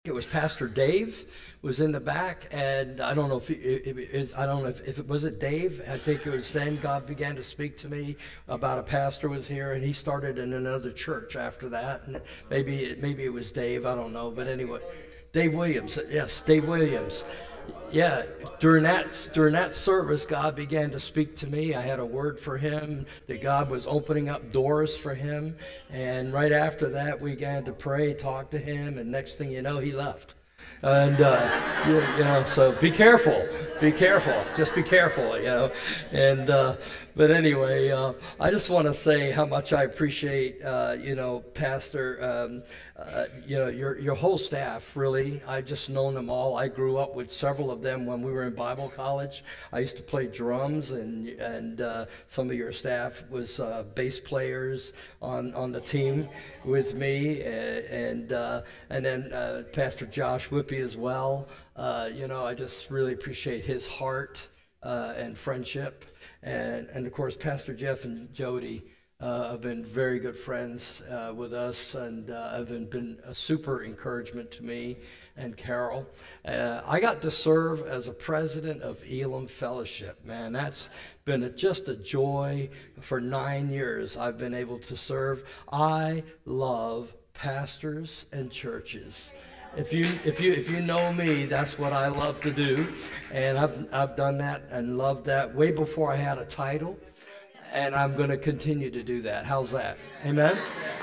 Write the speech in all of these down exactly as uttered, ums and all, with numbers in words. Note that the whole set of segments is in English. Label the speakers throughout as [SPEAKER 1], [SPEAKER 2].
[SPEAKER 1] It was Pastor Dave was in the back, and I don't know if, it, it, it, I don't know if, if it was it Dave. I think it was then God began to speak to me about a pastor was here, and he started in another church after that. And maybe maybe it was Dave. I don't know, but anyway, Dave Williams. Yes, Dave Williams. Yeah, during that during that service, God began to speak to me. I had a word for him that God was opening up doors for him, and right after that, we began to pray, talk to him, and next thing you know, he left. And uh, you, you know, so be careful, be careful, just be careful, you know. And uh, but anyway, uh, I just want to say how much I appreciate, uh, you know, Pastor, um, uh, you know, your your whole staff. Really, I've just known them all. I grew up with several of them when we were in Bible college. I used to play drums, and and uh, some of your staff was uh, bass players on on the team with me, and uh, and then uh, Pastor Josh Whippy as well. Uh, you know, I just really appreciate his heart uh, and friendship. And, and of course, Pastor Jeff and Jody uh, have been very good friends uh, with us, and uh, have been, been a super encouragement to me and Carol. Uh, I got to serve as a president of Elam Fellowship. Man, that's been a, just a joy. For nine years, I've been able to serve. I love pastors and churches. If you if you if you know me, that's what I love to do, and I've I've done that and loved that way before I had a title, and I'm going to continue to do that. How's that? Amen.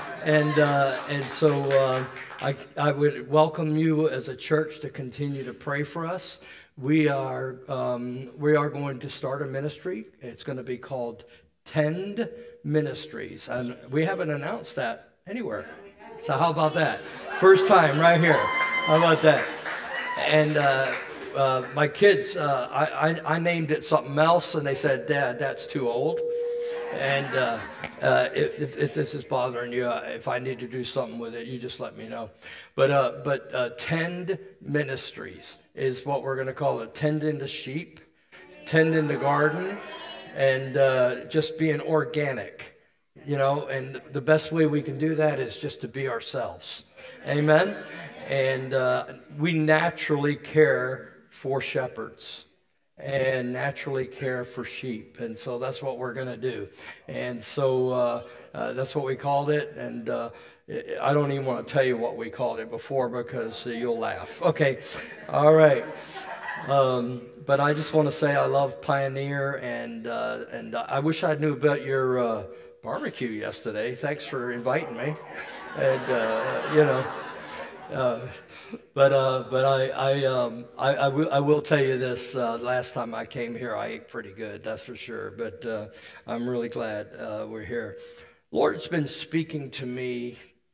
[SPEAKER 1] And uh, and so uh, I I would welcome you as a church to continue to pray for us. We are um, we are going to start a ministry. It's going to be called Tend Ministries, and we haven't announced that anywhere. So how about that? First time right here. How about that? And uh, uh, my kids, uh, I, I, I named it something else, and they said, "Dad, that's too old." And uh, uh, if, if this is bothering you, uh, if I need to do something with it, you just let me know. But uh, but uh, Tend Ministries is what we're going to call it. Tending the sheep, tending the garden, and uh, just being organic. You know, and the best way we can do that is just to be ourselves. Amen? And uh, we naturally care for shepherds and naturally care for sheep. And so that's what we're going to do. And so uh, uh, that's what we called it. And uh, I don't even want to tell you what we called it before, because uh, you'll laugh. Okay. All right. Um, but I just want to say I love Pioneer, and uh, and I wish I knew about your uh, barbecue yesterday. Thanks for inviting me. And uh, you know, uh, but uh, but I I um I I, w- I will tell you this. Uh, last time I came here, I ate pretty good. That's for sure. But uh, I'm really glad uh, we're here. Lord's been speaking to me.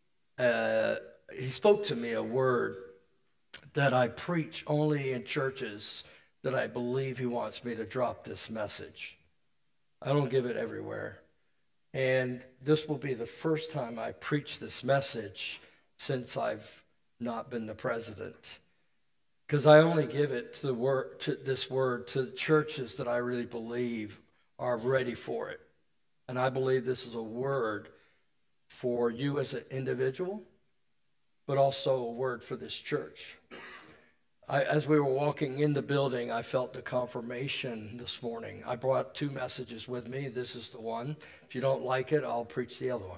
[SPEAKER 1] Uh, he spoke to me a word that I preach only in churches that I believe he wants me to drop this message. I don't give it everywhere. And this will be the first time I preach this message since I've not been the president. Because I only give it to the word, to this word to churches that I really believe are ready for it. And I believe this is a word for you as an individual, but also a word for this church. I, as we were walking in the building, I felt the confirmation this morning. I brought two messages with me. This is the one. If you don't like it, I'll preach the other one.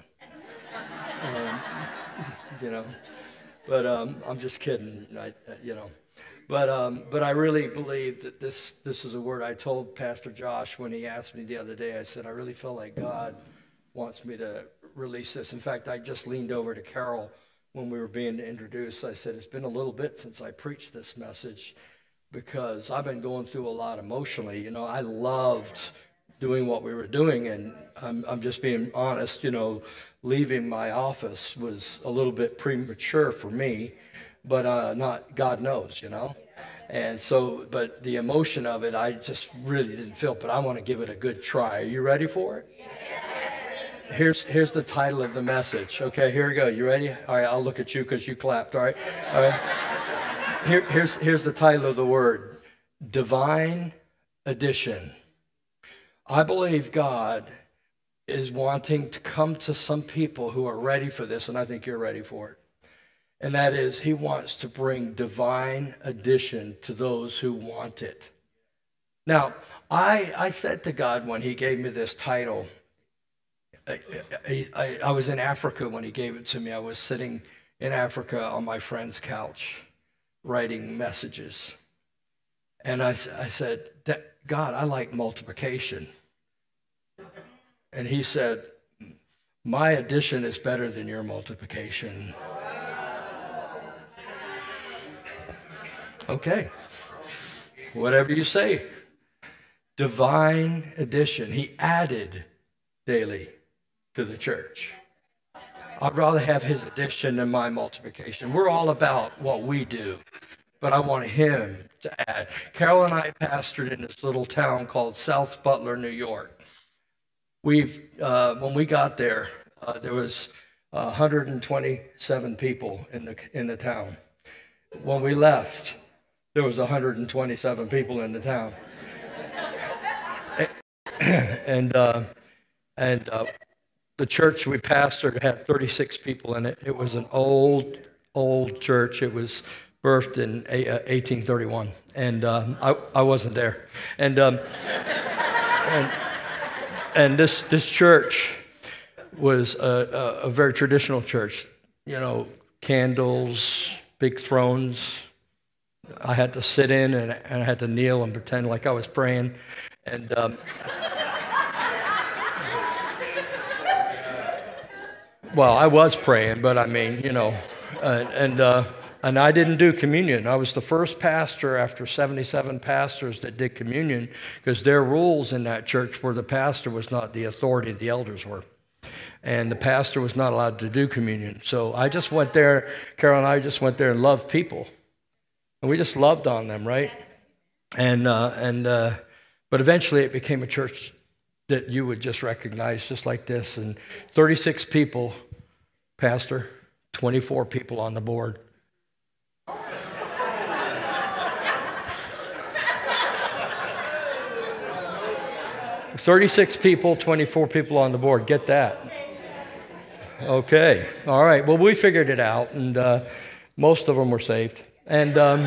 [SPEAKER 1] um, you know, but um, I'm just kidding. I, you know, but um, but I really believe that this this is a word. I told Pastor Josh when he asked me the other day. I said I really feel like God wants me to release this. In fact, I just leaned over to Carol when we were being introduced. I said, it's been a little bit since I preached this message, because I've been going through a lot emotionally. You know, I loved doing what we were doing, and I'm, I'm just being honest, you know, leaving my office was a little bit premature for me, but uh, not, God knows, you know. And so, but the emotion of it, I just really didn't feel, but I want to give it a good try. Are you ready for it? Here's here's the title of the message. Okay, here we go. You ready? All right, I'll look at you because you clapped. All right. All right. Here, here's here's the title of the word: Divine Addition. I believe God is wanting to come to some people who are ready for this, and I think you're ready for it. And that is, he wants to bring divine addition to those who want it. Now, I, I said to God when he gave me this title, I, I, I was in Africa when he gave it to me. I was sitting in Africa on my friend's couch writing messages. And I, I said, God, I like multiplication. And he said, my addition is better than your multiplication. Okay, whatever you say. Divine addition. He added daily to the church. I'd rather have his addition than my multiplication. We're all about what we do, but I want him to add. Carol and I pastored in this little town called South Butler, New York. We've uh, when we got there, uh, there was uh, one hundred twenty-seven people in the in the town. When we left, there was one hundred twenty-seven people in the town, and uh, and uh, the church we pastored had thirty-six people in it. It was an old old church. It was birthed in eighteen thirty-one, and um, I I wasn't there, and um, and and this this church was a, a, a very traditional church. You know, candles, big thrones. I had to sit in and, and I had to kneel and pretend like I was praying. And um, well, I was praying, but I mean, you know, and and, uh, and I didn't do communion. I was the first pastor after seventy-seven pastors that did communion, because their rules in that church were the pastor was not the authority, the elders were. And the pastor was not allowed to do communion. So I just went there, Carol and I just went there and loved people. And we just loved on them, right? And, uh, and uh, but eventually it became a church that you would just recognize just like this. And thirty-six people, pastor, twenty-four people on the board. thirty-six people, twenty-four people on the board. Get that? Okay. All right. Well, we figured it out, and uh, most of them were saved. And um,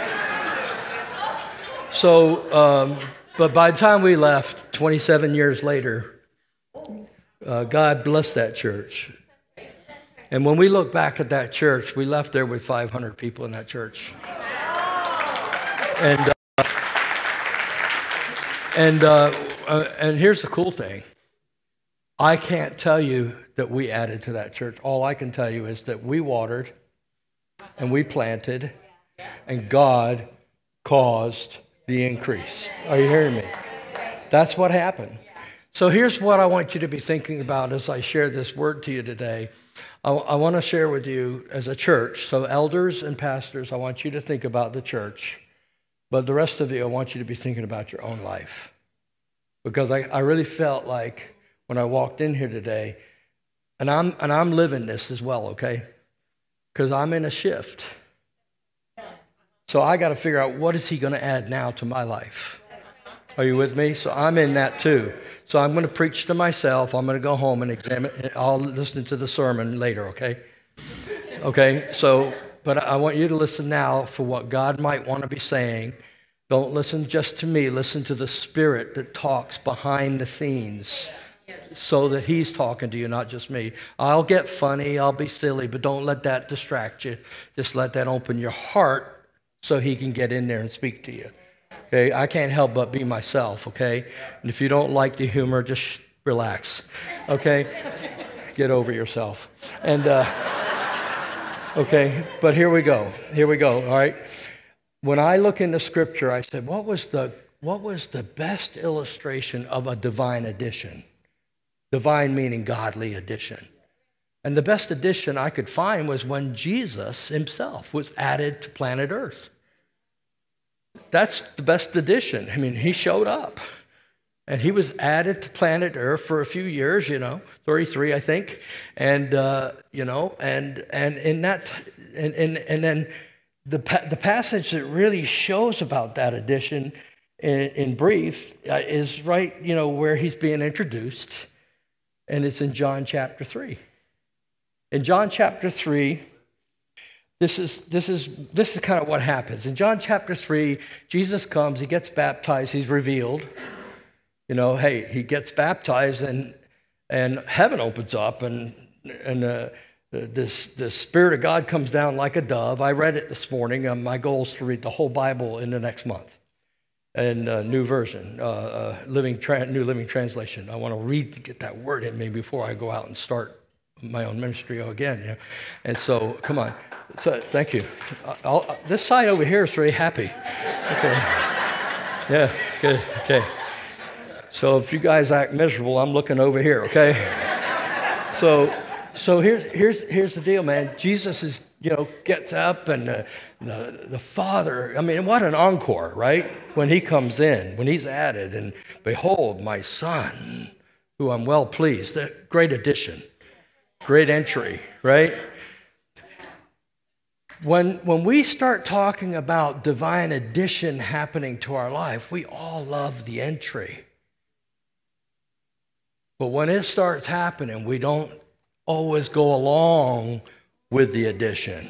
[SPEAKER 1] so, um, but by the time we left, twenty-seven years later, uh, God blessed that church. And when we look back at that church, we left there with five hundred people in that church. And uh, and uh, uh, and here's the cool thing. I can't tell you that we added to that church. All I can tell you is that we watered and we planted, and God caused the increase. Are you hearing me? That's what happened. So here's what I want you to be thinking about as I share this word to you today. I, I want to share with you as a church. So elders and pastors, I want you to think about the church. But the rest of you, I want you to be thinking about your own life. Because I, I really felt like when I walked in here today, and I'm, and I'm living this as well, okay? Because I'm in a shift. So I got to figure out, what is he going to add now to my life? Are you with me? So I'm in that too. So I'm going to preach to myself. I'm going to go home and examine. I'll listen to the sermon later, okay? Okay, so, but I want you to listen now for what God might want to be saying. Don't listen just to me. Listen to the Spirit that talks behind the scenes, so that he's talking to you, not just me. I'll get funny, I'll be silly, but don't let that distract you. Just let that open your heart so he can get in there and speak to you. Okay, I can't help but be myself, okay? And if you don't like the humor, just relax, okay? Get over yourself. And, uh, okay, but here we go. Here we go, all right? When I look into Scripture, I said, what was the, what was the best illustration of a divine addition? Divine meaning godly addition. And the best addition I could find was when Jesus himself was added to planet Earth. That's the best addition. I mean, he showed up. And he was added to planet Earth for a few years, you know, thirty-three, I think. And, uh, you know, and and in that, and, and, and then the, the passage that really shows about that addition in, in brief uh, is right, you know, where he's being introduced. And it's in John chapter three. In John chapter three, This is, this is, this is kind of what happens. In John chapter three, Jesus comes, he gets baptized, he's revealed. You know, hey, he gets baptized and and heaven opens up and and uh, this the Spirit of God comes down like a dove. I read it this morning. Um, my goal is to read the whole Bible in the next month, and uh, new version, uh, uh, living tra- new living translation. I want to read, get that word in me before I go out and start my own ministry again. You know? And so, come on. So, thank you. I'll, this side over here is very happy. Okay. Yeah, good, okay. So if you guys act miserable, I'm looking over here, okay? so so here's, here's, here's the deal, man. Jesus is, you know, gets up and uh, the, the Father, I mean, what an encore, right? When he comes in, when he's added, and behold, my Son, who I'm well pleased. A great addition, great entry, right? When, when we start talking about divine addition happening to our life, we all love the entry. But when it starts happening, we don't always go along with the addition.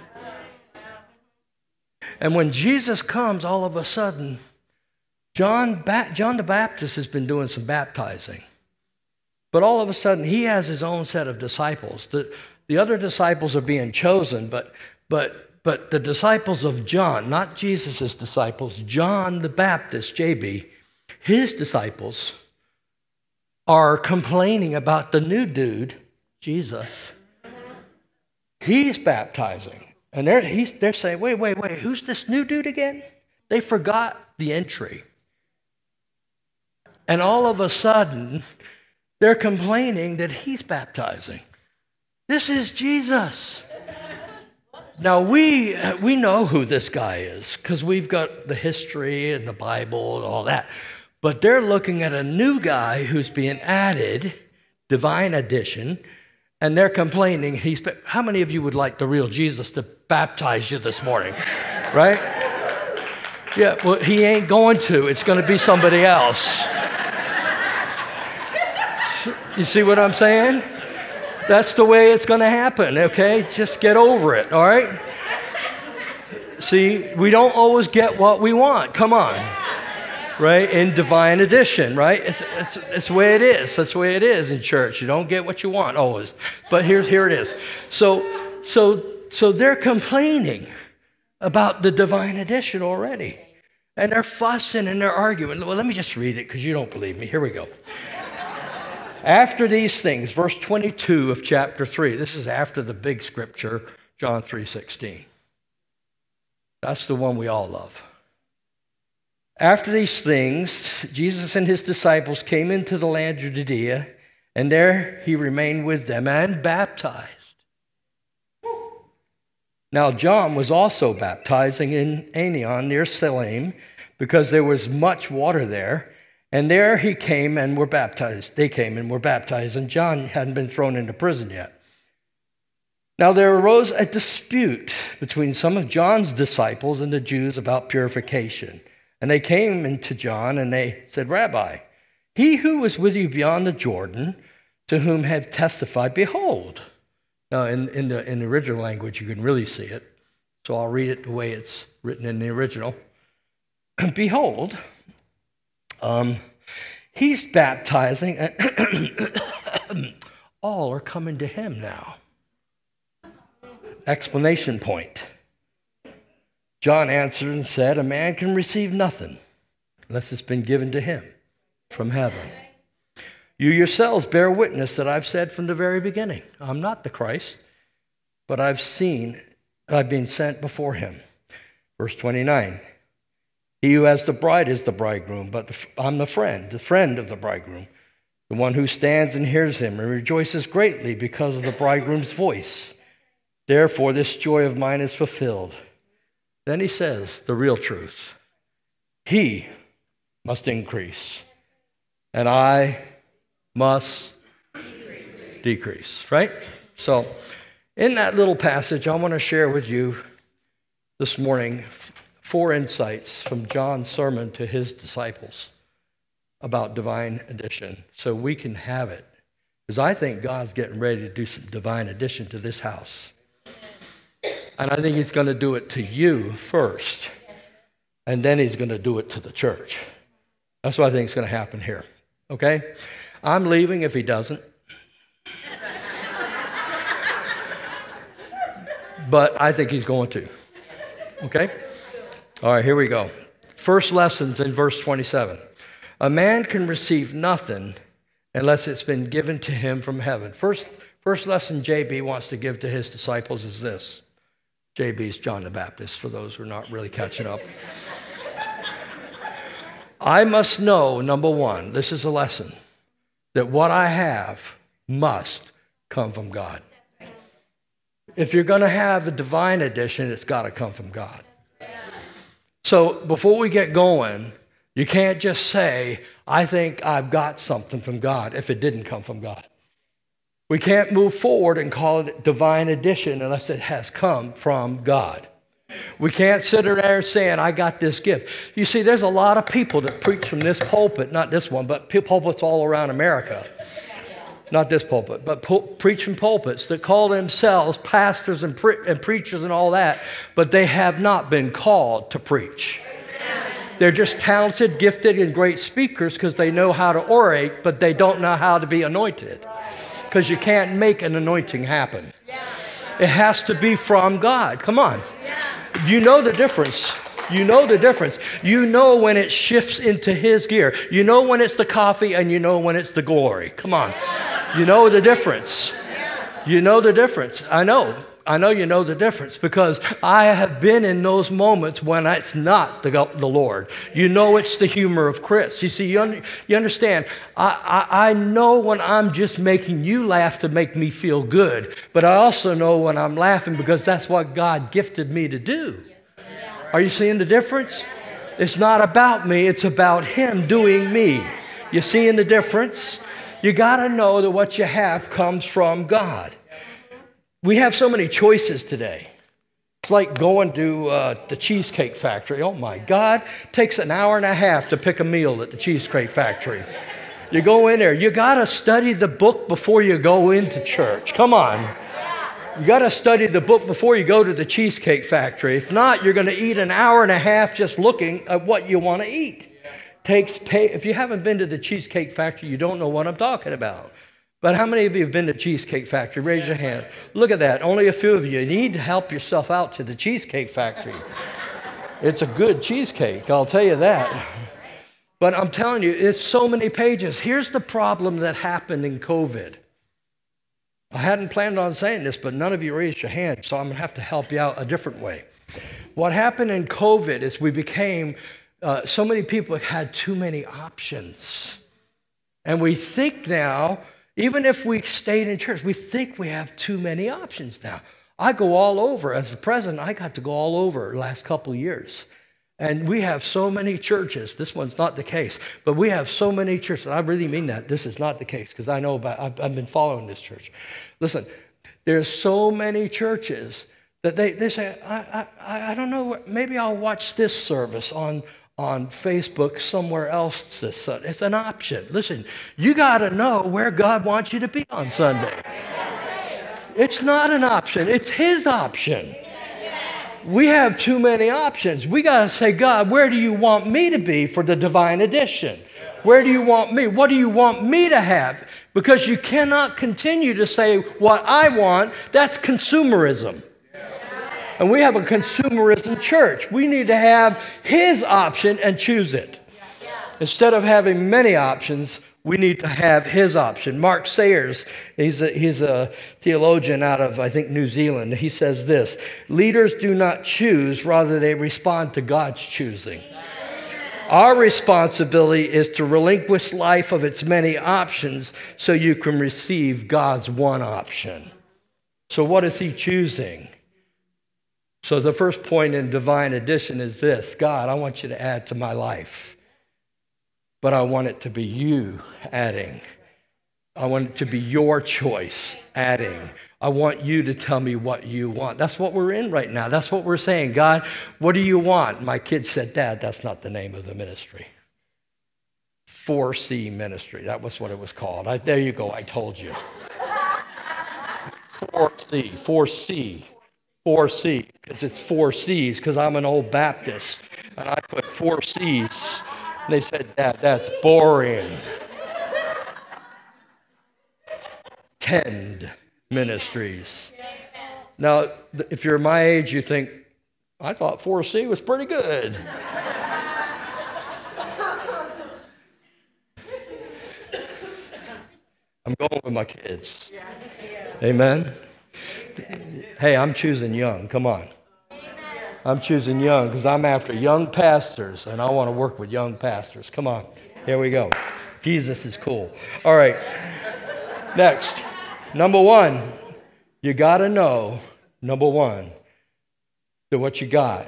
[SPEAKER 1] And when Jesus comes, all of a sudden, John, ba- John the Baptist has been doing some baptizing. But all of a sudden, he has his own set of disciples. The, the other disciples are being chosen, but But, but the disciples of John, not Jesus' disciples, John the Baptist, J B, his disciples are complaining about the new dude, Jesus. He's baptizing. And they're, he's, they're saying, wait, wait, wait, who's this new dude again? They forgot the entry. And all of a sudden, they're complaining that he's baptizing. This is Jesus. Now, we we know who this guy is because we've got the history and the Bible and all that. But they're looking at a new guy who's being added, divine addition, and they're complaining. He's. How many of you would like the real Jesus to baptize you this morning? Right? Yeah, well, he ain't going to. It's going to be somebody else. You see what I'm saying? That's the way it's going to happen, okay? Just get over it, all right? See, we don't always get what we want. Come on, right? In divine addition, right? It's, it's, it's the way it is. That's the way it is in church. You don't get what you want always. But here, here it is. So, so, so they're complaining about the divine addition already. And they're fussing and they're arguing. Well, let me just read it because you don't believe me. Here we go. After these things, verse twenty-two of chapter three, this is after the big scripture, John three sixteen. That's the one we all love. After these things, Jesus and his disciples came into the land of Judea, and there he remained with them and baptized. Now John was also baptizing in Aenon near Salim, because there was much water there. And there he came and were baptized. They came and were baptized, and John hadn't been thrown into prison yet. Now there arose a dispute between some of John's disciples and the Jews about purification. And they came into John and they said, Rabbi, he who was with you beyond the Jordan, to whom have testified, behold. Now in, in, the, in the original language, you can really see it. So I'll read it the way it's written in the original. Behold, Um, he's baptizing, and all are coming to him now. Explanation point. John answered and said, a man can receive nothing unless it's been given to him from heaven. You yourselves bear witness that I've said from the very beginning, I'm not the Christ, but I've seen, I've been sent before him. Verse twenty-nine. He who has the bride is the bridegroom, but the, I'm the friend, the friend of the bridegroom, the one who stands and hears him and rejoices greatly because of the bridegroom's voice. Therefore, this joy of mine is fulfilled. Then he says the real truth. He must increase, and I must decrease, decrease right? So in that little passage, I want to share with you this morning four insights from John's sermon to his disciples about divine addition so we can have it. Because I think God's getting ready to do some divine addition to this house. And I think he's going to do it to you first. And then he's going to do it to the church. That's what I think is going to happen here. Okay? I'm leaving if he doesn't. But I think he's going to. Okay? All right, here we go. First lessons in verse twenty-seven. A man can receive nothing unless it's been given to him from heaven. First, first lesson J B wants to give to his disciples is this. J B is John the Baptist, for those who are not really catching up. I must know, number one, this is a lesson, that what I have must come from God. If you're going to have a divine edition, it's got to come from God. So before we get going, you can't just say, I think I've got something from God if it didn't come from God. We can't move forward and call it divine edition unless it has come from God. We can't sit there saying, I got this gift. You see, there's a lot of people that preach from this pulpit, not this one, but pulpits all around America. Not this pulpit, but pu- preach from pulpits that call themselves pastors and, pre- and preachers and all that, but they have not been called to preach. They're just talented, gifted, and great speakers because they know how to orate, but they don't know how to be anointed. Because you can't make an anointing happen. It has to be from God. Come on. You know the difference. You know the difference. You know when it shifts into his gear. You know when it's the coffee and you know when it's the glory. Come on. You know the difference. You know the difference. I know. I know you know the difference because I have been in those moments when it's not the, the Lord. You know it's the humor of Chris. You see, you, un, you understand, I, I, I know when I'm just making you laugh to make me feel good, but I also know when I'm laughing because that's what God gifted me to do. Are you seeing the difference? It's not about me, it's about him doing me. You seeing the difference? You got to know that what you have comes from God. We have so many choices today. It's like going to uh, the Cheesecake Factory. Oh my God, it takes an hour and a half to pick a meal at the Cheesecake Factory. You go in there, you got to study the book before you go into church. Come on. You got to study the book before you go to the Cheesecake Factory. If not, you're going to eat an hour and a half just looking at what you want to eat. Takes pay. If you haven't been to the Cheesecake Factory, you don't know what I'm talking about. But how many of you have been to Cheesecake Factory? Raise your hand. Look at that. Only a few of you. You need to help yourself out to the Cheesecake Factory. It's a good cheesecake, I'll tell you that. But I'm telling you, it's so many pages. Here's the problem that happened in COVID. I hadn't planned on saying this, but none of you raised your hand, so I'm going to have to help you out a different way. What happened in COVID is we became, uh, so many people had too many options. And we think now, even if we stayed in church, we think we have too many options now. I go all over. As the president, I got to go all over the last couple of years. And we have so many churches. This one's not the case. But we have so many churches. I really mean that. This is not the case because I know about, I've, I've been following this church. Listen, there's so many churches that they, they say, I, I, I don't know, maybe I'll watch this service on on Facebook somewhere else this Sunday. It's an option. Listen, you got to know where God wants you to be on Sunday. It's not an option. It's his option. We have too many options. We got to say, God, where do you want me to be for the divine edition? Where do you want me? What do you want me to have? Because you cannot continue to say what I want. That's consumerism. And we have a consumerism church. We need to have his option and choose it. Instead of having many options, we need to have his option. Mark Sayers, he's a, he's a theologian out of, I think, New Zealand. He says this, leaders do not choose, rather they respond to God's choosing. Our responsibility is to relinquish life of its many options so you can receive God's one option. So what is he choosing? So the first point in divine addition is this. God, I want you to add to my life, but I want it to be you adding. I want it to be your choice adding. I want you to tell me what you want. That's what we're in right now. That's what we're saying. God, what do you want? My kid said, Dad, that's not the name of the ministry. four C ministry. That was what it was called. I, there you go. I told you. four C. four C. four C, because it's four C's, because I'm an old Baptist. And I put four C's. And they said, Dad, that's boring. Tend Ministries. Now, if you're my age, you think, I thought four C was pretty good. I'm going with my kids. Amen. Hey, I'm choosing young. Come on. I'm choosing young because I'm after young pastors, and I want to work with young pastors. Come on. Here we go. Jesus is cool. All right. Next. Number one, you got to know, number one, that what you got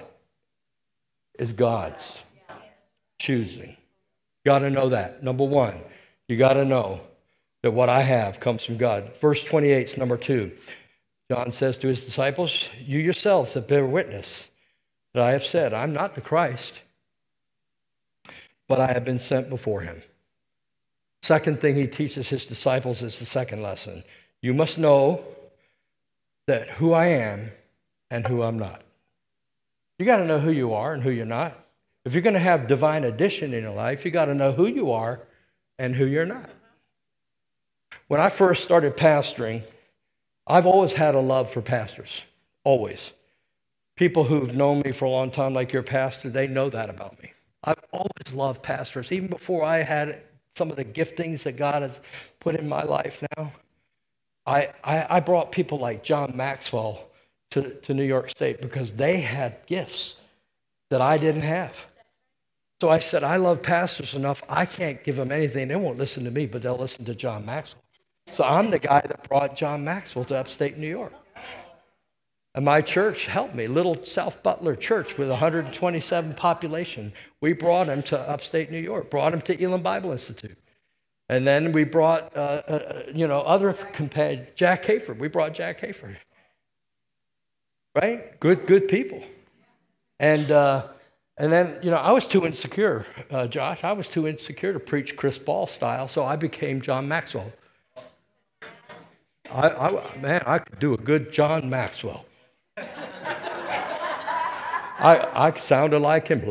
[SPEAKER 1] is God's choosing. Got to know that. Number one, you got to know that what I have comes from God. Verse twenty-eight is number two. John says to his disciples, you yourselves have bear witness that I have said, I'm not the Christ, but I have been sent before him. Second thing he teaches his disciples is the second lesson. You must know that who I am and who I'm not. You got to know who you are and who you're not. If you're going to have divine addition in your life, you got to know who you are and who you're not. When I first started pastoring, I've always had a love for pastors, always. People who've known me for a long time, like your pastor, they know that about me. I've always loved pastors, even before I had some of the giftings that God has put in my life now. I, I, I brought people like John Maxwell to, to New York State because they had gifts that I didn't have. So I said, I love pastors enough, I can't give them anything. They won't listen to me, but they'll listen to John Maxwell. So I'm the guy that brought John Maxwell to upstate New York. And my church helped me, Little South Butler Church with one hundred twenty-seven population. We brought him to upstate New York, brought him to Elam Bible Institute. And then we brought, uh, uh, you know, other companions, Jack Hayford. We brought Jack Hayford. Right? Good, good people. And uh, and then, you know, I was too insecure, uh, Josh. I was too insecure to preach Chris Ball style, so I became John Maxwell. I, I, man, I could do a good John Maxwell. I, I sounded like him,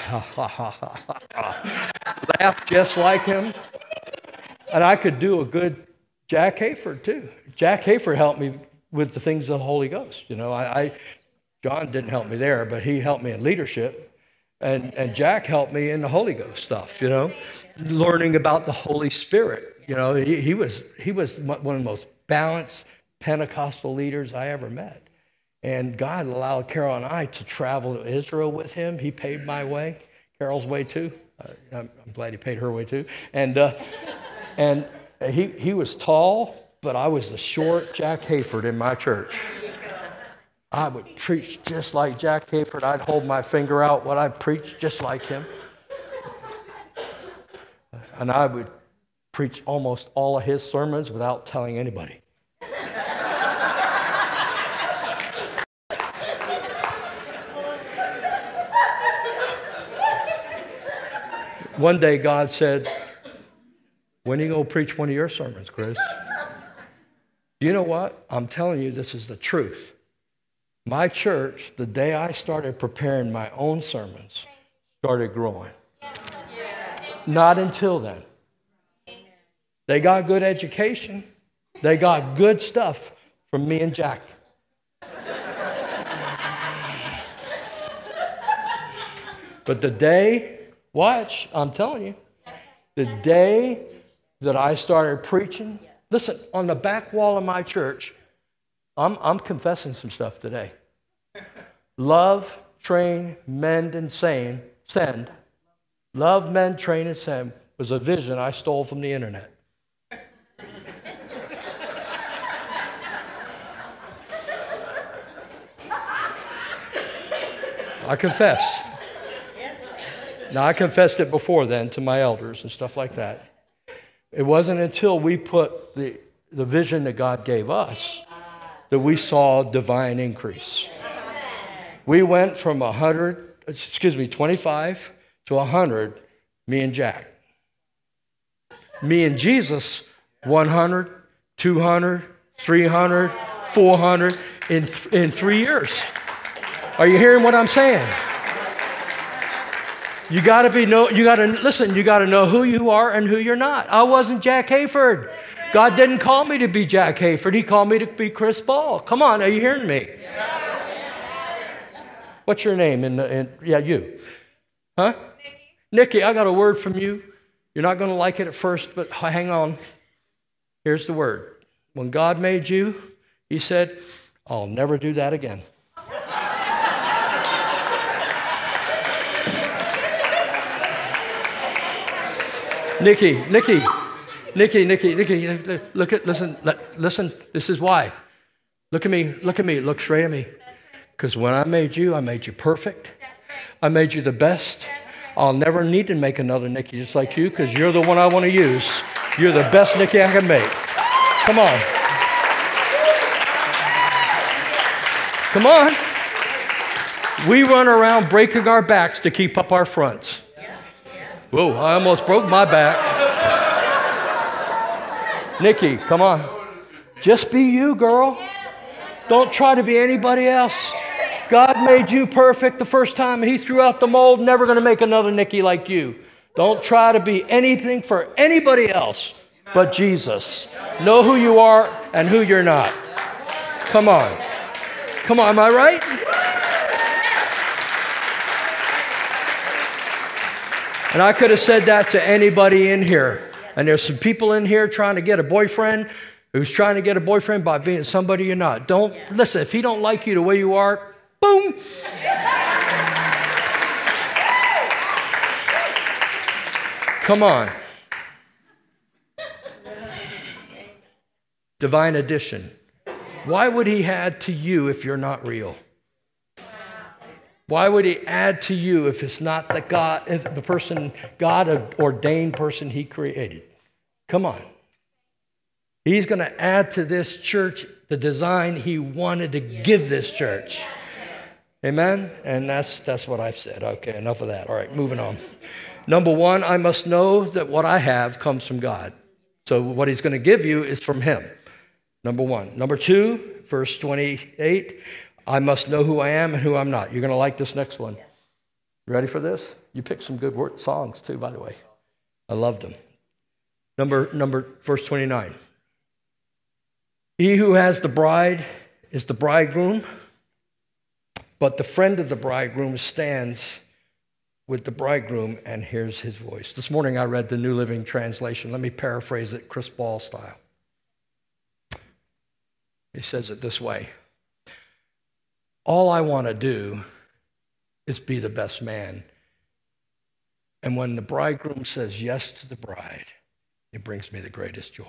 [SPEAKER 1] laugh just like him, and I could do a good Jack Hayford too. Jack Hayford helped me with the things of the Holy Ghost. You know, I, I John didn't help me there, but he helped me in leadership, and and Jack helped me in the Holy Ghost stuff. You know, learning about the Holy Spirit. You know, he, he was he was one of the most balanced Pentecostal leaders I ever met. And God allowed Carol and I to travel to Israel with him. He paid my way, Carol's way too. Uh, I'm, I'm glad he paid her way too. And uh, and he he was tall, but I was the short Jack Hayford in my church. I would preach just like Jack Hayford. I'd hold my finger out when I preached just like him. And I would preach almost all of his sermons without telling anybody. One day God said, when are you going to preach one of your sermons, Chris? You know what? I'm telling you, this is the truth. My church, the day I started preparing my own sermons, started growing. Not until then. They got good education. They got good stuff from me and Jack. But the day, watch, I'm telling you, the day that I started preaching, listen, on the back wall of my church, I'm, I'm confessing some stuff today. Love, train, mend, and sane, send. Love, mend, train, and send was a vision I stole from the internet. I confess. Now, I confessed it before then to my elders and stuff like that. It wasn't until we put the, the vision that God gave us that we saw divine increase. We went from one hundred, excuse me, twenty-five to one hundred, me and Jack. Me and Jesus, one hundred, two hundred, three hundred, four hundred. in, th- in three years. Are you hearing what I'm saying? You got to be know. You got to listen. You got to know who you are and who you're not. I wasn't Jack Hayford. God didn't call me to be Jack Hayford. He called me to be Chris Ball. Come on, are you hearing me? What's your name? In the, in, yeah, you. Huh? Nikki. Nikki, I got a word from you. You're not going to like it at first, but hang on. Here's the word. When God made you, He said, "I'll never do that again." Nikki, Nikki, Nikki, Nikki, Nikki, look at, listen, listen, this is why. Look at me, look at me, look straight at me. Because when I made you, I made you perfect. I made you the best. I'll never need to make another Nikki just like you because you're the one I want to use. You're the best Nikki I can make. Come on. Come on. We run around breaking our backs to keep up our fronts. Whoa, I almost broke my back. Nikki, come on. Just be you, girl. Don't try to be anybody else. God made you perfect the first time. He threw out the mold, never going to make another Nikki like you. Don't try to be anything for anybody else but Jesus. Know who you are and who you're not. Come on. Come on, am I right? And I could have said that to anybody in here. And there's some people in here trying to get a boyfriend who's trying to get a boyfriend by being somebody you're not. Don't, listen, if he don't like you the way you are, boom. Come on. Divine addition. Why would he add to you if you're not real? Why would he add to you if it's not the God, if the person, God ordained person he created? Come on. He's going to add to this church the design he wanted to give this church. Amen? And that's that's what I've said. Okay, enough of that. All right, moving on. Number one, I must know that what I have comes from God. So what he's going to give you is from him. Number one. Number two, verse twenty-eight, I must know who I am and who I'm not. You're going to like this next one. You ready for this? You picked some good word songs too, by the way. I loved them. Number, number, verse twenty-nine. He who has the bride is the bridegroom, but the friend of the bridegroom stands with the bridegroom and hears his voice. This morning I read the New Living Translation. Let me paraphrase it Chris Ball style. He says it this way. All I want to do is be the best man. And when the bridegroom says yes to the bride, it brings me the greatest joy.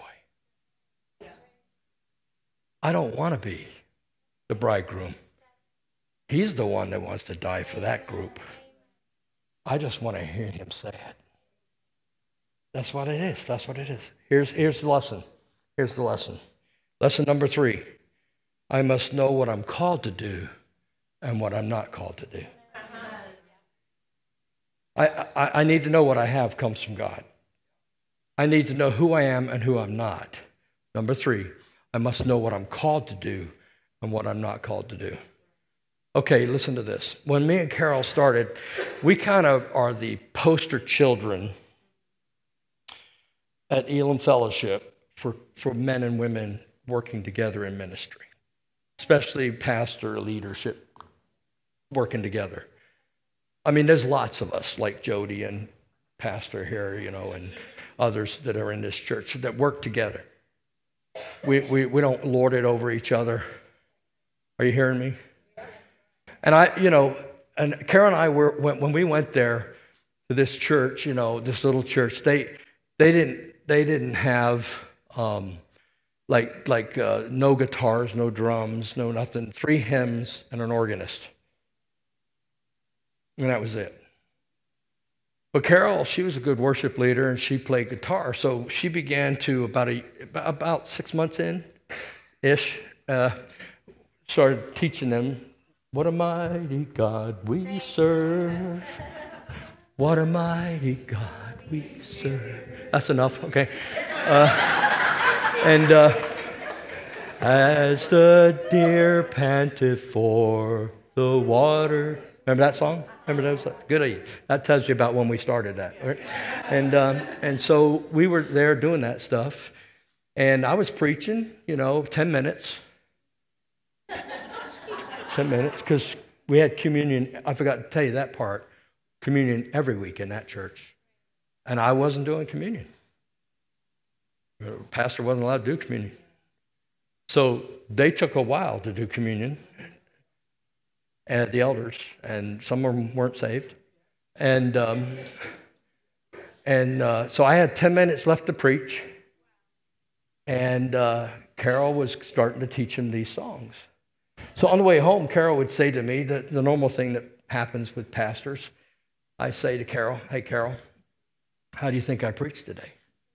[SPEAKER 1] I don't want to be the bridegroom. He's the one that wants to die for that group. I just want to hear him say it. That's what it is. That's what it is. Here's, here's the lesson. Here's the lesson. Lesson number three. I must know what I'm called to do and what I'm not called to do. I, I, I need to know what I have comes from God. I need to know who I am and who I'm not. Number three, I must know what I'm called to do and what I'm not called to do. Okay, listen to this. When me and Carol started, we kind of are the poster children at Elam Fellowship for, for men and women working together in ministry, especially pastor leadership working together. I mean, there's lots of us like Jody and Pastor here, you know, and others that are in this church that work together. We, we, we don't lord it over each other. Are you hearing me? And I, you know, and Carol and I were, when, when we went there to this church, you know, this little church, they, they didn't, they didn't have, um, like, like uh, no guitars, no drums, no nothing, three hymns and an organist. And that was it. But Carol, she was a good worship leader and she played guitar. So she began to, about a, about six months in-ish, uh, started teaching them, what a mighty God we serve. What a mighty God we serve. That's enough, okay? Uh, and uh, As the deer panteth for the water. Remember that song? Remember that? Good. That tells you about when we started that. Right? And um, and so we were there doing that stuff, and I was preaching, you know, ten minutes, ten minutes, because we had communion. I forgot to tell you that part. Communion every week in that church, and I wasn't doing communion. The pastor wasn't allowed to do communion. So they took a while to do communion at the elders, and some of them weren't saved. And um, and uh, so I had ten minutes left to preach, and uh, Carol was starting to teach him these songs. So on the way home, Carol would say to me, that the normal thing that happens with pastors, I say to Carol, hey, Carol, how do you think I preached today?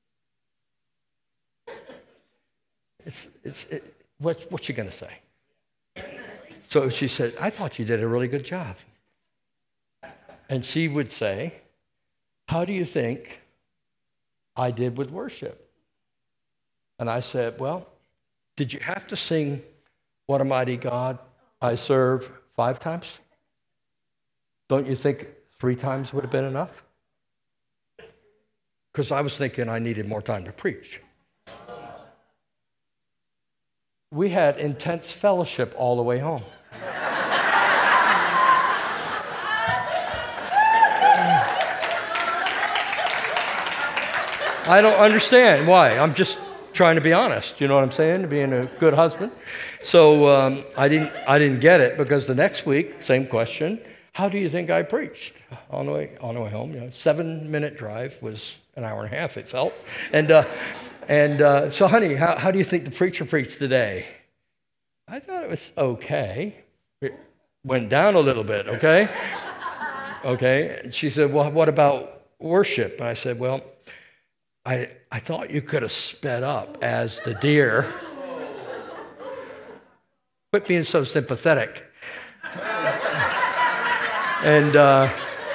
[SPEAKER 1] It's, it's, it, what, what's she going to say? So she said, I thought you did a really good job. And she would say, how do you think I did with worship? And I said, well, did you have to sing What a Mighty God I Serve five times? Don't you think three times would have been enough? Because I was thinking I needed more time to preach. We had intense fellowship all the way home. I don't understand why. I'm just trying to be honest. You know what I'm saying? Being a good husband. So um, I didn't. I didn't get it, because the next week, same question. How do you think I preached on the way on the way home? You know, seven minute drive was an hour and a half. It felt. And uh, and uh, so, honey, how how do you think the preacher preached today? I thought it was okay. It went down a little bit. Okay. Okay. And she said, well, what about worship? And I said, well, I, I thought you could have sped up as the deer. Quit being so sympathetic. And uh,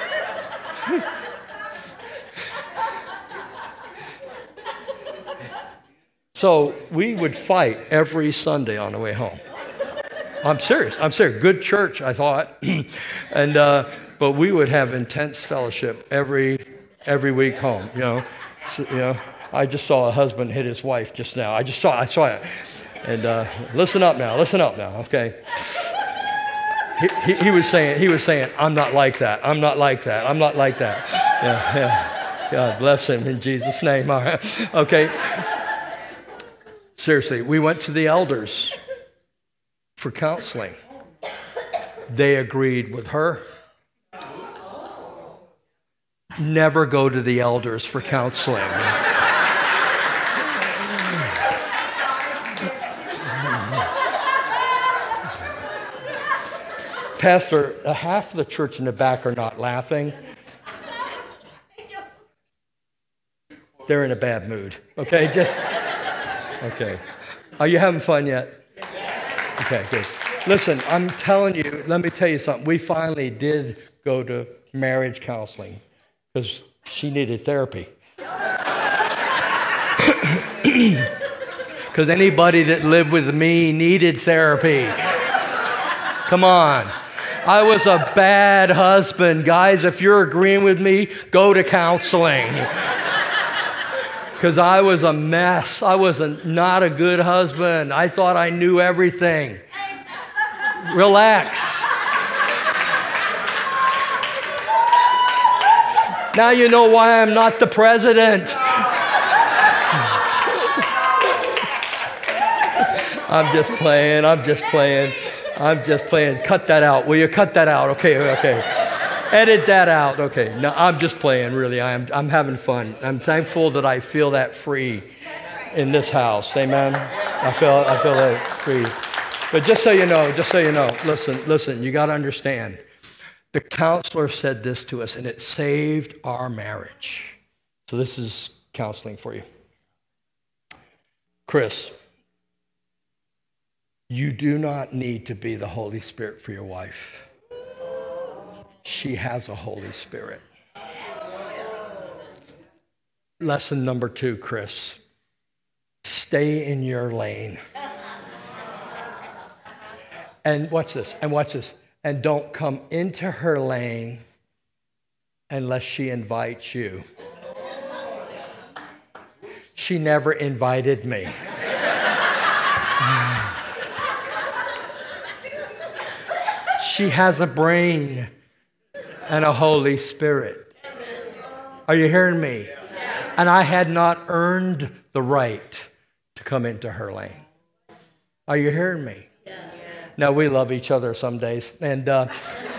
[SPEAKER 1] so we would fight every Sunday on the way home. I'm serious. I'm serious. Good church, I thought. and uh, but we would have intense fellowship every every week home. You know. So, you know, I just saw a husband hit his wife just now. I just saw, I saw it. And uh, listen up now, listen up now, okay? He, he, he was saying, he was saying, I'm not like that. I'm not like that. I'm not like that. Yeah, yeah. God bless him in Jesus' name. All right. Okay. Seriously, we went to the elders for counseling. They agreed with her. Never go to the elders for counseling. Pastor, uh, half of the church in the back are not laughing. They're in a bad mood. Okay, just, okay. Are you having fun yet? Okay, good. Listen, I'm telling you, let me tell you something. We finally did go to marriage counseling, because she needed therapy. Because anybody that lived with me needed therapy. Come on. I was a bad husband. Guys, if you're agreeing with me, go to counseling. Because I was a mess. I was a, not a good husband. I thought I knew everything. Relax. Now you know why I'm not the president. I'm just playing, I'm just playing, I'm just playing. Cut that out. Will you cut that out? Okay, okay. Edit that out. Okay. No, I'm just playing, really. I'm, I'm having fun. I'm thankful that I feel that free in this house. Amen? I feel, I feel that free. But just so you know, just so you know, listen, listen, you got to understand. The counselor said this to us, and it saved our marriage. So this is counseling for you. Chris, you do not need to be the Holy Spirit for your wife. She has a Holy Spirit. Lesson number two, Chris. Stay in your lane. And watch this, and watch this. And don't come into her lane unless she invites you. She never invited me. She has a brain and a Holy Spirit. Are you hearing me? And I had not earned the right to come into her lane. Are you hearing me? Now, we love each other some days, and uh,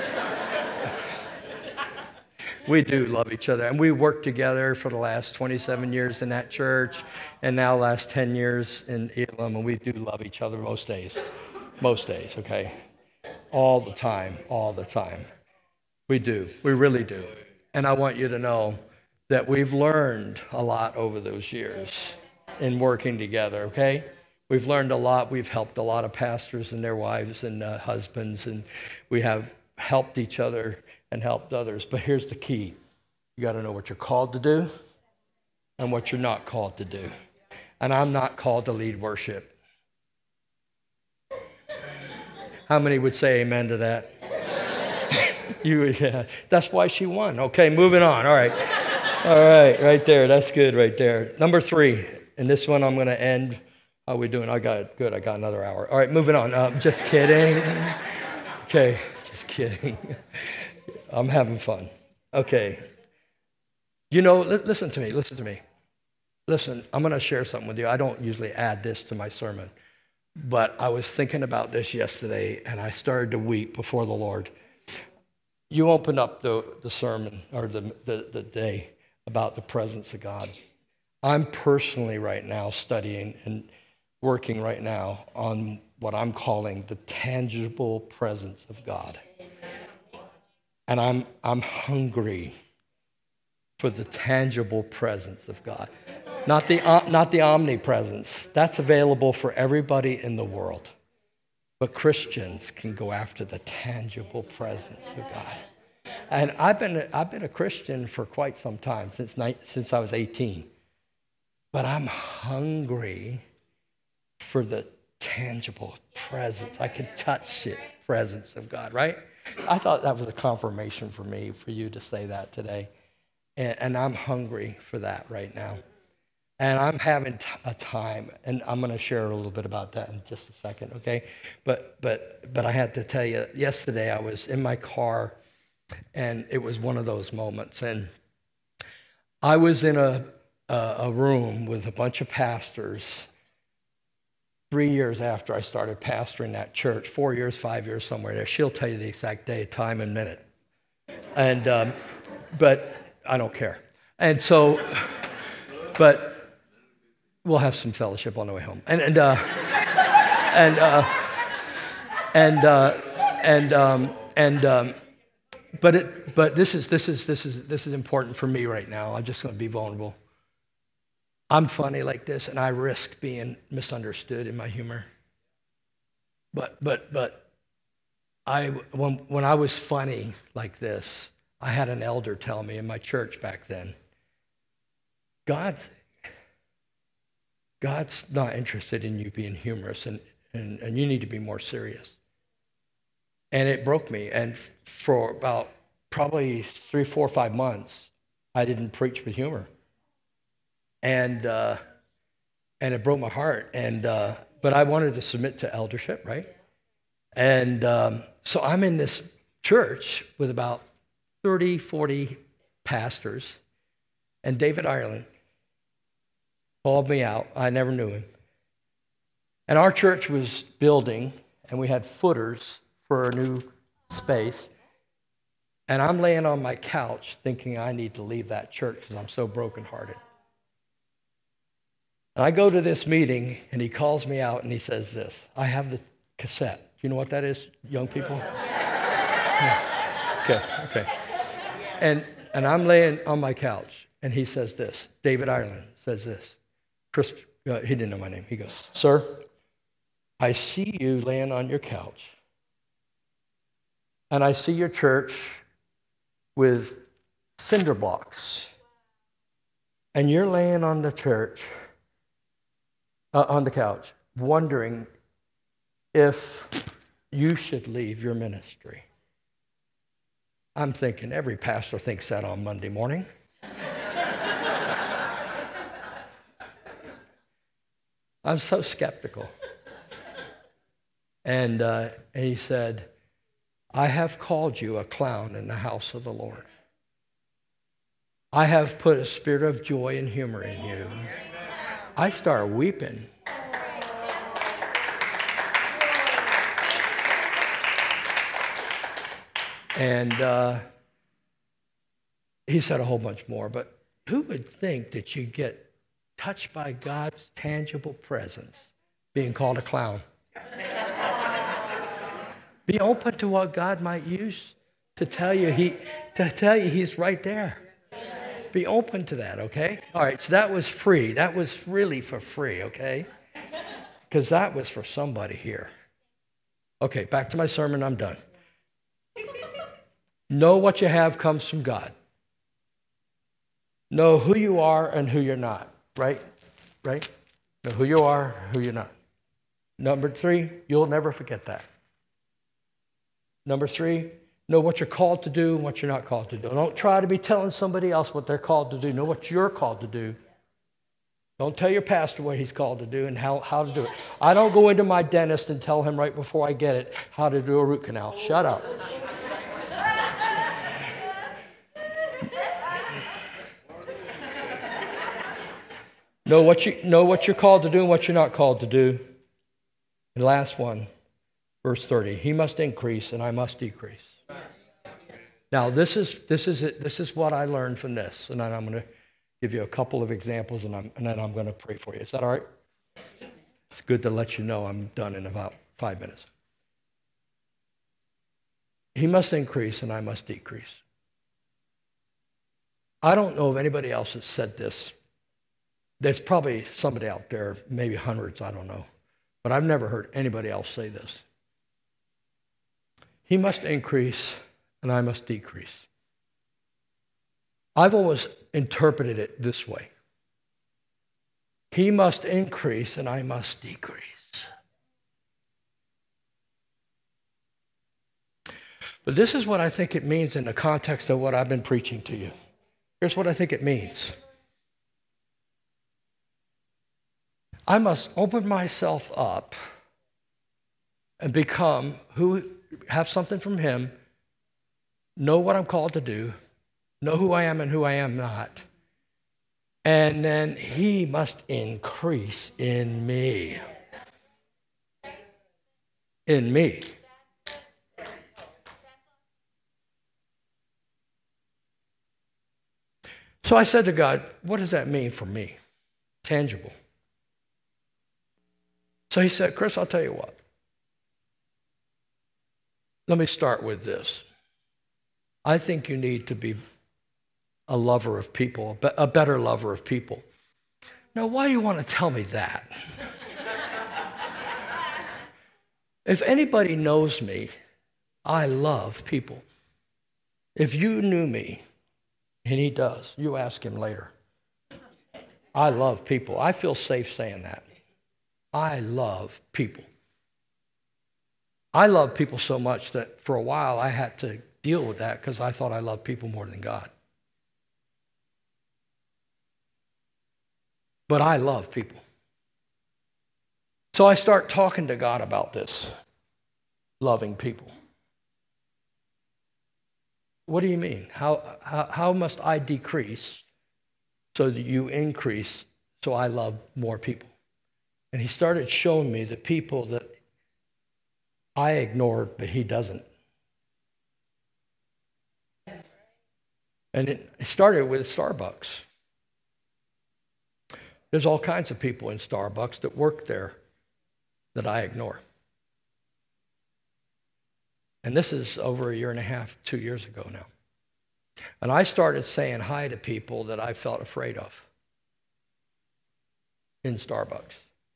[SPEAKER 1] we do love each other. And we worked together for the last twenty-seven years in that church, and now last ten years in Elam, and we do love each other most days. Most days, okay? All the time, all the time. We do, we really do. And I want you to know that we've learned a lot over those years in working together, okay? We've learned a lot. We've helped a lot of pastors and their wives and uh, husbands, and we have helped each other and helped others. But here's the key. You got to know what you're called to do and what you're not called to do. And I'm not called to lead worship. How many would say amen to that? You, yeah, that's why she won. Okay, moving on. All right. All right, right there. That's good right there. Number three, and this one I'm going to end. How are we doing? I got good. I got another hour. All right, moving on. Um, just kidding. Okay, just kidding. I'm having fun. Okay. You know, li- listen to me. Listen to me. Listen, I'm going to share something with you. I don't usually add this to my sermon, but I was thinking about this yesterday, and I started to weep before the Lord. You opened up the, the sermon or the, the, the day about the presence of God. I'm personally right now studying and working right now on what I'm calling the tangible presence of God. And I'm I'm hungry for the tangible presence of God. Not the, uh, not the omnipresence. That's available for everybody in the world. But Christians can go after the tangible presence of God. And I've been I've been a Christian for quite some time, since since I was eighteen. But I'm hungry for the tangible presence. I can touch it, presence of God, right? I thought that was a confirmation for me, for you to say that today. And, and I'm hungry for that right now. And I'm having t- a time, and I'm going to share a little bit about that in just a second, okay? But but but I had to tell you, yesterday I was in my car, and it was one of those moments. And I was in a a, a room with a bunch of pastors three years after I started pastoring that church, four years, five years, somewhere there. She'll tell you the exact day, time, and minute. And um, but I don't care. And so, but we'll have some fellowship on the way home. And and uh, and uh, and uh, and um, and um, but it but this is this is this is this is important for me right now. I'm just going to be vulnerable. I'm funny like this, and I risk being misunderstood in my humor. But but but I when when I was funny like this, I had an elder tell me in my church back then, God's God's not interested in you being humorous, and, and, and you need to be more serious. And it broke me. And for about probably three, four, five months, I didn't preach with humor. And uh, and it broke my heart. And uh, but I wanted to submit to eldership, right? And um, so I'm in this church with about thirty, forty pastors. And David Ireland called me out. I never knew him. And our church was building, and we had footers for a new space. And I'm laying on my couch thinking I need to leave that church because I'm so brokenhearted. And I go to this meeting, and he calls me out, and he says this, I have the cassette. Do you know what that is, young people? Yeah. Okay, okay. And, and I'm laying on my couch, and he says this. David Ireland says this. Chris, uh, he didn't know my name. He goes, sir, I see you laying on your couch, and I see your church with cinder blocks, and you're laying on the church, uh, on the couch, wondering if you should leave your ministry. I'm thinking every pastor thinks that on Monday morning. I'm so skeptical. And, uh, and he said, I have called you a clown in the house of the Lord. I have put a spirit of joy and humor in you. I started weeping. And uh, he said a whole bunch more, but who would think that you'd get touched by God's tangible presence being called a clown? Be open to what God might use to tell you he to tell you he's right there. Be open to that, okay? All right, so that was free. That was really for free, okay? Because that was for somebody here. Okay, back to my sermon. I'm done. Know what you have comes from God. Know who you are and who you're not, right? Right? Know who you are, who you're not. Number three, you'll never forget that. Number three, know what you're called to do and what you're not called to do. Don't try to be telling somebody else what they're called to do. Know what you're called to do. Don't tell your pastor what he's called to do and how, how to do it. I don't go into my dentist and tell him right before I get it how to do a root canal. Shut up. Know what, you, know what you're called to do and what you're not called to do. And last one, verse thirty. He must increase and I must decrease. Now, this is, this is, it, this is what I learned from this. And then I'm going to give you a couple of examples and, I'm, and then I'm going to pray for you. Is that all right? It's good to let you know I'm done in about five minutes. He must increase and I must decrease. I don't know if anybody else has said this. There's probably somebody out there, maybe hundreds, I don't know. But I've never heard anybody else say this. He must increase and I must decrease. I've always interpreted it this way. He must increase and I must decrease. But this is what I think it means in the context of what I've been preaching to you. Here's what I think it means. I must open myself up and become who, have something from him, know what I'm called to do, know who I am and who I am not, and then he must increase in me. In me. So I said to God, what does that mean for me? Tangible. So he said, Chris, I'll tell you what. Let me start with this. I think you need to be a lover of people, a better lover of people. Now, why do you want to tell me that? If anybody knows me, I love people. If you knew me, and he does, you ask him later. I love people. I feel safe saying that. I love people. I love people so much that for a while I had to deal with that because I thought I loved people more than God. But I love people. So I start talking to God about this, loving people. What do you mean? How, how, how must I decrease so that you increase so I love more people? And he started showing me the people that I ignored, but he doesn't. And it started with Starbucks. There's all kinds of people in Starbucks that work there that I ignore. And this is over a year and a half, two years ago now. And I started saying hi to people that I felt afraid of in Starbucks.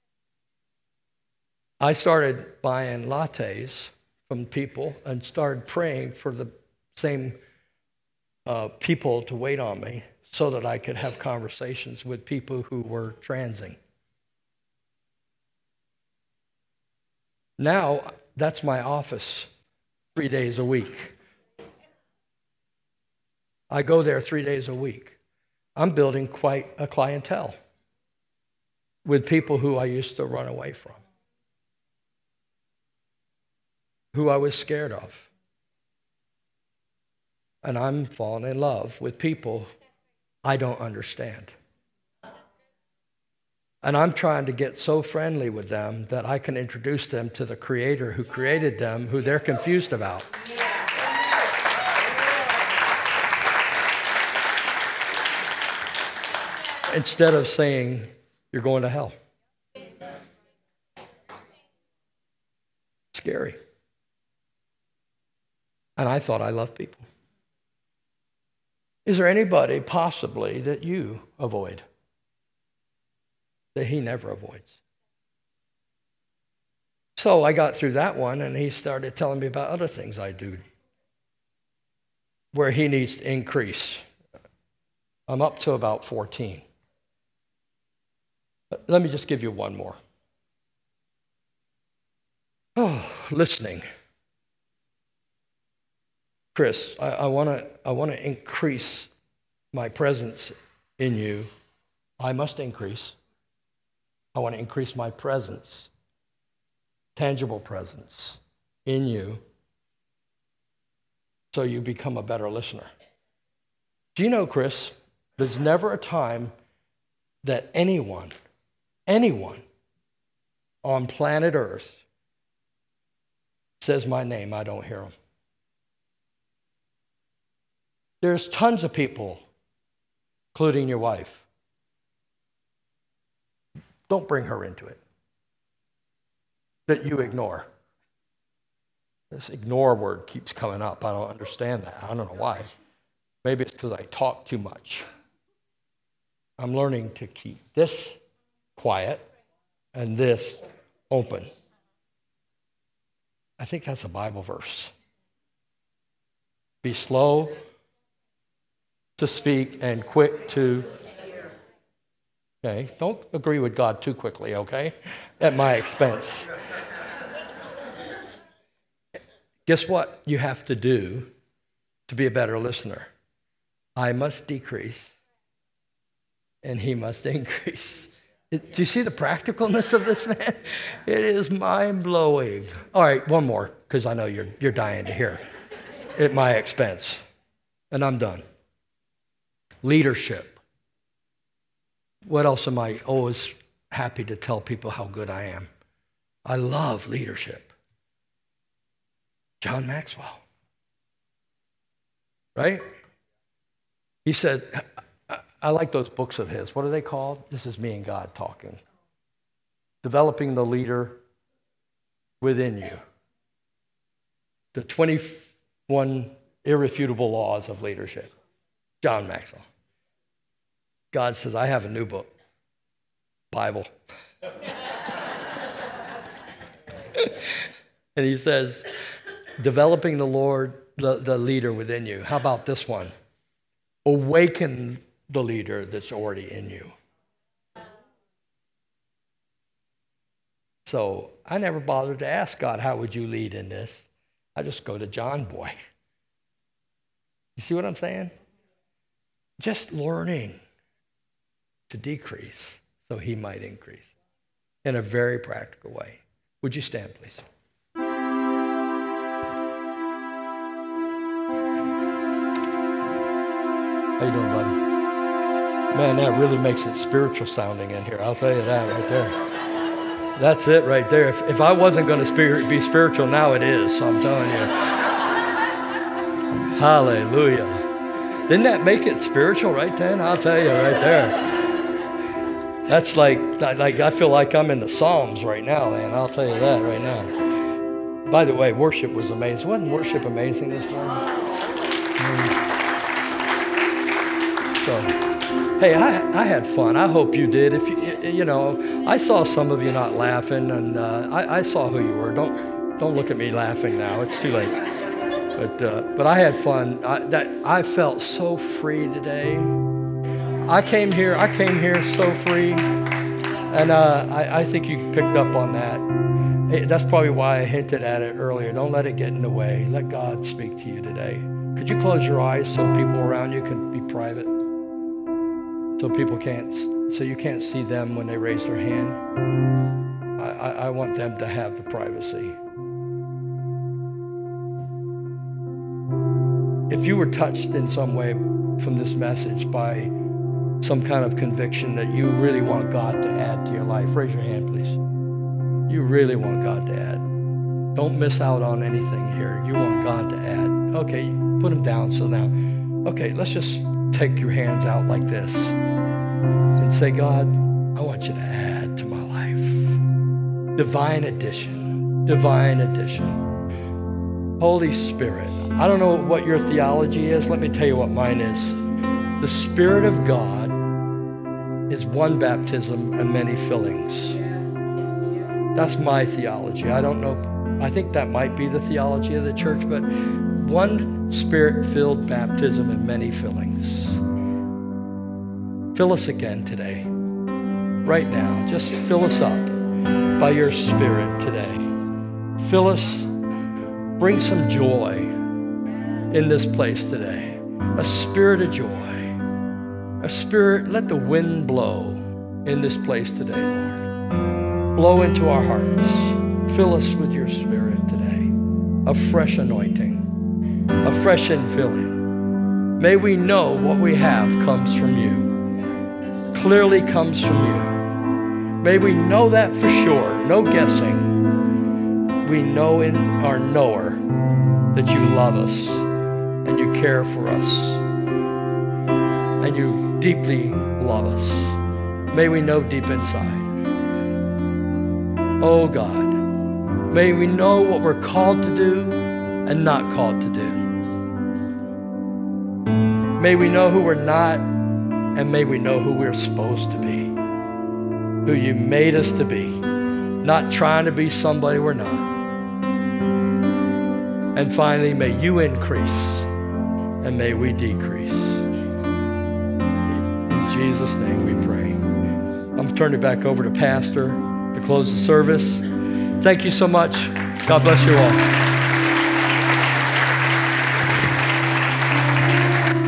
[SPEAKER 1] I started buying lattes from people and started praying for the same uh, people to wait on me so that I could have conversations with people who were transing. Now, that's my office three days a week. I go there three days a week. I'm building quite a clientele with people who I used to run away from, who I was scared of. And I'm falling in love with people I don't understand. And I'm trying to get so friendly with them that I can introduce them to the Creator who created them, who they're confused about. Instead of saying, you're going to hell. Scary. And I thought I loved people. Is there anybody possibly that you avoid, that he never avoids? So I got through that one, and he started telling me about other things I do where he needs to increase. I'm up to about fourteen. But let me just give you one more. Oh, listening. Chris, I, I want to I want to increase my presence in you. I must increase. I want to increase my presence, tangible presence in you, so you become a better listener. Do you know, Chris, there's never a time that anyone, anyone on planet Earth says my name, I don't hear them. There's tons of people, including your wife. Don't bring her into it, that you ignore. This ignore word keeps coming up. I don't understand that. I don't know why. Maybe it's because I talk too much. I'm learning to keep this quiet and this open. I think that's a Bible verse. Be slow to speak and quick to... Okay, don't agree with God too quickly, okay? At my expense. Guess what you have to do to be a better listener? I must decrease, and he must increase. It, do you see the practicalness of this, man? It is mind-blowing. All right, one more, because I know you're, you're dying to hear. At my expense. And I'm done. Leadership. What else am I always happy to tell people how good I am? I love leadership. John Maxwell. Right? He said, I, I like those books of his. What are they called? This is me and God talking. Developing the leader within you. The twenty-one irrefutable laws of leadership. John Maxwell. God says, I have a new book, Bible. And he says, developing the Lord, the, the leader within you. How about this one? Awaken the leader that's already in you. So I never bothered to ask God, how would you lead in this? I just go to John Boy. You see what I'm saying? Just learning to decrease so he might increase in a very practical way. Would you stand, please? How you doing, buddy? Man, that really makes it spiritual sounding in here. I'll tell you that right there. That's it right there. If, if I wasn't going to spirit, be spiritual, now it is. So I'm telling you. Hallelujah. Didn't that make it spiritual right then? I'll tell you right there. That's like, like I feel like I'm in the Psalms right now, man. I'll tell you that right now. By the way, worship was amazing. Wasn't worship amazing this morning? So, hey, I, I had fun. I hope you did. If you, you know, I saw some of you not laughing, and uh, I, I saw who you were. Don't, don't look at me laughing now. It's too late. But, uh, but I had fun. I, that I felt so free today. I came here. I came here so free, and uh, I, I think you picked up on that. Hey, that's probably why I hinted at it earlier. Don't let it get in the way. Let God speak to you today. Could you close your eyes so people around you can be private? So people can't, so you can't see them when they raise their hand. I, I, I want them to have the privacy. If you were touched in some way from this message by some kind of conviction that you really want God to add to your life, raise your hand, please. You really want God to add. Don't miss out on anything here. You want God to add. Okay, put them down. So now, okay, let's just take your hands out like this and say, God, I want you to add to my life. Divine addition, divine addition. Holy Spirit, I don't know what your theology is. Let me tell you what mine is. The Spirit of God is one baptism and many fillings. That's my theology. I don't know. I think that might be the theology of the church, but one Spirit-filled baptism and many fillings. Fill us again today. Right now, just fill us up by your Spirit today. Fill us, bring some joy in this place today. A spirit of joy. A spirit, let the wind blow in this place today, Lord. Blow into our hearts. Fill us with your Spirit today. A fresh anointing, a fresh infilling. May we know what we have comes from you, clearly comes from you. May we know that for sure, no guessing. We know in our knower that you love us and you care for us and you deeply love us. May we know deep inside. Oh God, may we know what we're called to do and not called to do. May we know who we're not, and may we know who we're supposed to be, who you made us to be, not trying to be somebody we're not. And finally, may you increase and may we decrease. In Jesus' name we pray. I'm turning it back over to Pastor to close the service. Thank you so much. God bless you all.